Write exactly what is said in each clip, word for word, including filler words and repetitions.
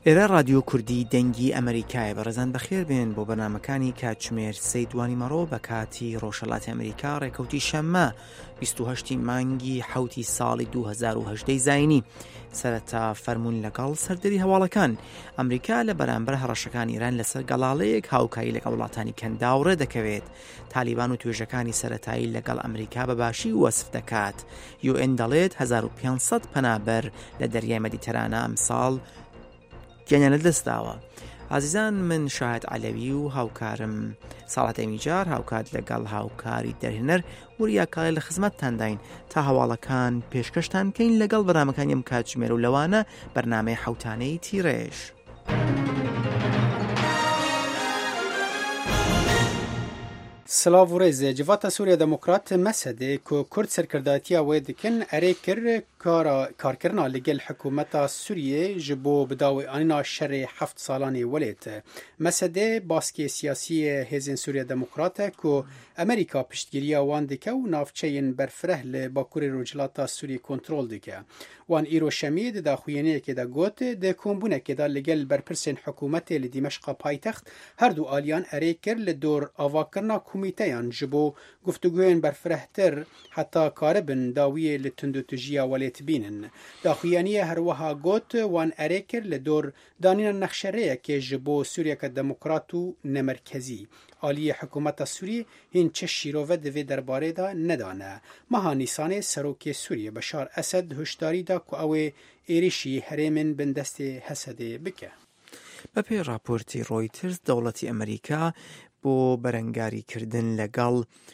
ئێرە رادیۆ کوردی دەنگی ئەمریکایە. بەڕێزان بەخێر بێن بۆ بەرنامەکانی کاتژمێر سەی دوانی مەڕۆ بە کاتی ڕۆژهەڵاتی ئەمریکا ڕێکەوتی شەممە بیست و هەشتی مانگی حەوتی ساڵی دوو هەزار و هەژدە زاینی. سەرەتا فەرموون لەگەڵ سەردەری هەواڵەکان. ئەمریکا لە بەرامبەر هەڕەشەکانی ئیران لەسەر گەڵاڵەیەک هاوکاری لەگەڵ وڵاتانی کەنداوڕێ دەکەوێت. تالیبان و توێژەکانی سەرەتایی لەگەڵ ئەمریکا بەباشی وەسف دەکات. یو ئێن دەڵێت هەزار و پێنج سەد پەنابەر لە دەریای مەدیتەرانە ئەمساڵ گیانیان لەدەستداوە. عزیزان، من شاهد عەلەوی و هاوکارم ساڵات ئەمیجار هاوکات لەگەڵ هاوکاری دەرهێنەر وریا کاڵێ لە خزمەتتان داین تا هەواڵەکان پێشکەشتان کەین لەگەڵ بەرنامەکانی ئەم کاتژمێر و لەوانە بەرنامەی حەوتانەی تیڕێژ. سلااو و ڕێزێ جڤاتە سووریا دەموکرات مەسەدێ کو کورد سەرکردایەتیە وێ دکن ئەرێ کرد کارکردنا لەگەڵ حکوومەتا سووریێ ji بۆ بidawîanîna şerê heft salanê welêt. Mesedê baskê siyasî hêzên Sûriya Demokrat e ku Amerîka piştgiriya wan dike û navçeyên berfireh li Bakurê Rojhilata Sûriyê kontrol dike. Wan îro şemiyê di daxuyaniyekê de got di kombûnekê de ligel berpirsên hikûmetê li Dîmeşqa paytext her du aliyan erê kir li dor avakirina komîteyan ji bo guftugûyên berfirehtir heta karibin dawiyê li tundûtujiya welê bînin. Daxuyaniye her wiha got wan erê kir li dor danîna nexşereyekê ji bo Sûriyeke demokrat û nemerkezî. Aliyê hikûmeta Sûriyê hîn çi şîrove di vê derbarê de nedane. Meha Nîsanê serokê Sûriyê Beşar Esed hişdarî da ku ew ê êrişî herêmên bin destê Hesedê bike. بەپێی راپۆرتی ڕۆیترز دەوڵەتی ئەمریکا بۆ بەرەنگاریکردن لەگەڵ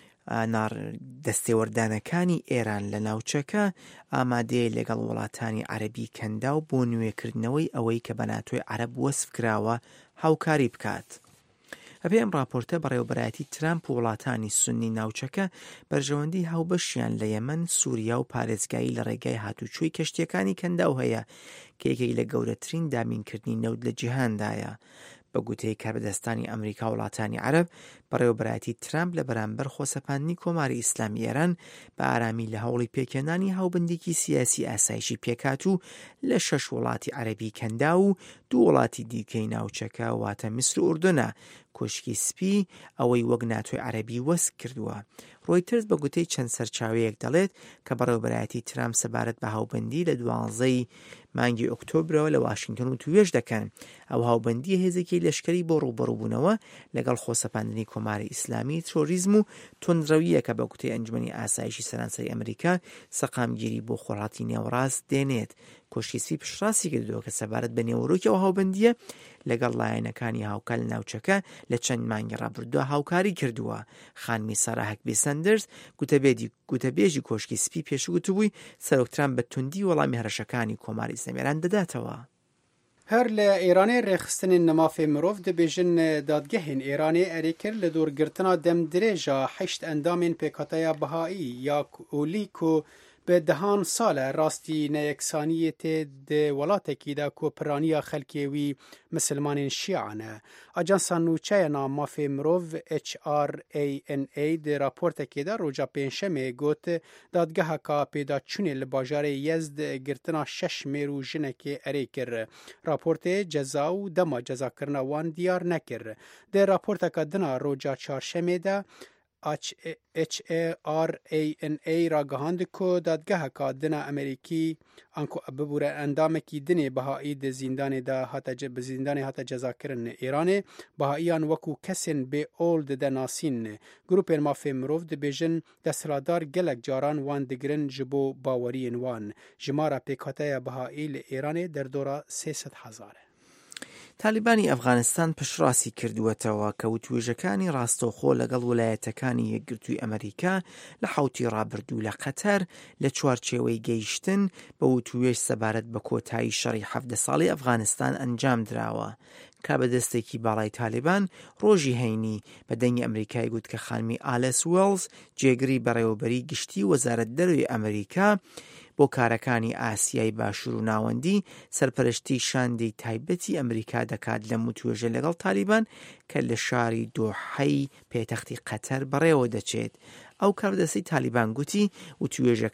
دەستێوەردانەکانی ئێران لە ناوچەکە ئامادەیە لەگەڵ وڵاتانی عەرەبی کەندا و بۆ نوێکردنەوەی ئەوەی کە بە ناتۆی عەرەب وەسف کراوە هاوکاری بکات. ئەبێ ئەم راپۆرتە بەڕێوەبەرایەتی ترامپ و وڵاتانی سونی ناوچەکە بەرژەوەندی هاوبەشیان لە یەمەن، سووریا و پارێزگایی لە ڕێگای هاتوچۆی کەشتیەکانی کەنداو هەیە کە یەکێک لە گەورەترین دامینکردنی نەوت لە جیهاندایە. بە گوتەی کاربەدەستانی ئەمریکا و وڵاتانی عەرەب بەڕێوەبەرایەتی ترامپ لە بەرامبەر خۆسەپاندنی کۆماری ئیسلامی ئێران بە ئارامی لە هەوڵی پێکێنانی هاوبەندێکی سیاسی ئاسایشی پێکات و لە شەش وڵاتی عەرەبی کەندا و دوو وڵاتی دیکەی ناوچەکە واتە میسر و ئوردونە کۆشکی سپی ئەوەی وەک ناتۆی عەرەبی وەسک کردووە. ڕۆیترز بە گوتەی چەند سەرچاوەیەک دەڵێت کە بەڕێوەبەرایەتی ترامپ سەبارەت بە هاوبەندی لە دوانزەی مانگی ئۆکتۆبرەوە لە واشنگتن و توێژ دەکەن. ئەو هاوبەندی هێزێکی لەشکری بۆ ڕووبەڕووبوونەوە لەگەڵ خۆسەپاندنی کۆماری ئیسلامی، تۆریزم و تۆندڕەویە کە بە گوتەی ئەنجومەنی ئاسایشی سەرانسەری ئەمریکا سەقامگیری بۆ خۆڕاتی نێوەڕاست دێنێت. کۆشکی پشتڕاستی کردووە کە سەبارەت بە نێوەڕۆکی ئەو هاوبەندیە لەگەڵ لایەنەکانی هاوکار لە ناوچەکە لە چەند مانگی ڕابردووە هاوکاری کردووە. خانمی سارا هەکبی سەندرز گوتەبێژی کۆشکی سپی پێشووت بووی سەرۆک ترامپ بە توندی وەڵامی هەرەشەکانی کۆماری ئیسلامی ئێران دەداتەوە. هەر لە ئێرانê rêxistinên nimafê mirov dibêjin dadgehên Îranê erê kir li dorgirtina demdirêja heşt endamên pêkhataya Bihayî ya Olî ku bi dehan sal e rastî neyeksaniyê tê di welatekî de ku piraniya xelkê wî misilmanên şîan e. Ajansa Nûçeyena Mafê Mirov H R A N A di raportekê de roja pênşemê got dadgeheka pêdaçûnê li bajarê Yezd girtina şeş mêr û jinekê erê kir. Raportê ceza û dema cezakirina wan diyar nekir. Di raporteka dina roja çarşemê de H R A N A ragihand ku dadgeheka dina Amerîkî anku bibûre endamekî dinê Bihayî di zîndanê de hate bi zîndanê hate cezakirin Îranê, Bihaiyan wekû kesên bêol dide nasîn. Grupên mafê mirov dibêjin desthilatdar gelek caran wan digirin ji bo baweriyên wan. Jimara pêkhateya Bihayî li Îranê derdora sê sed hezar e. تالیبانی ئەفغانستان پشتڕاستی کردووەتەوە کە وتوێژەکانی ڕاستەوخۆ لەگەڵ ویلایەتەکانی یەکگرتووی ئەمریکا لە حوتی ڕابردوو لە قەتەر لە چوارچێوەی گەیشتن بە وتوێژ سەبارەت بە کۆتایی شەڕی حەڤدە ساڵی ئەفغانستان ئەنجام دراوە. کابەدەستێکی باڵای تالیبان ڕۆژی هەینی بە دەنگی ئەمریکای گوت کە خانمی ئالەس وێڵز جێگری بەڕێوەبەری گشتی وەزارەت دەرەوەی ئەمریکا بۆ کارەکانی ئاسیای باشوور و ناوەندی سەرپەرشتی شاندەی تایبەتی ئەمریکا دەکات لە متوێژە لەگەڵ تالیبان کە لە شاری دۆحەی پێتەختی قەتەر بەڕێوە دەچێت. ئەو کارەدەستی تالیبان گوتی وتوێژەکە